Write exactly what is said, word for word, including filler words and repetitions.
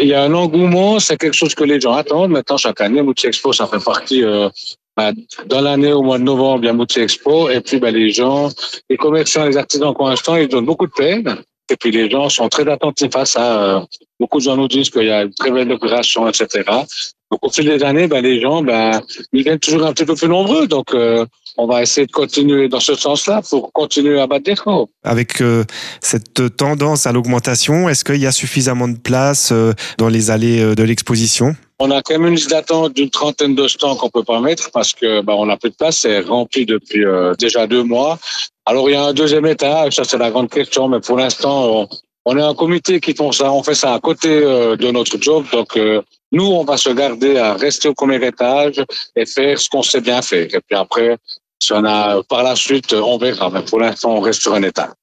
il y a un engouement, c'est quelque chose que les gens attendent. Maintenant, chaque année, Moutier Expo, ça fait partie euh, bah, dans l'année au mois de novembre, il y a Moutier Expo. Et puis, bah, les gens, les commerçants, les artisans, pour l'instant, ils donnent beaucoup de peine. Et puis, les gens sont très attentifs à ça. Euh, beaucoup de gens nous disent qu'il y a une très belle opération, et cetera. Donc, au fil des années, bah, les gens, bah, ils viennent toujours un petit peu plus nombreux. Donc, euh, on va essayer de continuer dans ce sens-là pour continuer à battre des records. Avec euh, cette tendance à l'augmentation, est-ce qu'il y a suffisamment de place euh, dans les allées euh, de l'exposition? On a quand même une liste d'attente d'une trentaine de stands qu'on peut pas mettre parce que bah, on n'a plus de place, c'est rempli depuis euh, déjà deux mois. Alors il y a un deuxième étage, ça c'est la grande question, mais pour l'instant on, on est un comité qui font ça, on fait ça à côté euh, de notre job, donc euh, nous on va se garder à rester au premier étage et faire ce qu'on sait bien faire. Et puis après, si on a par la suite, on verra, mais pour l'instant on reste sur un étage.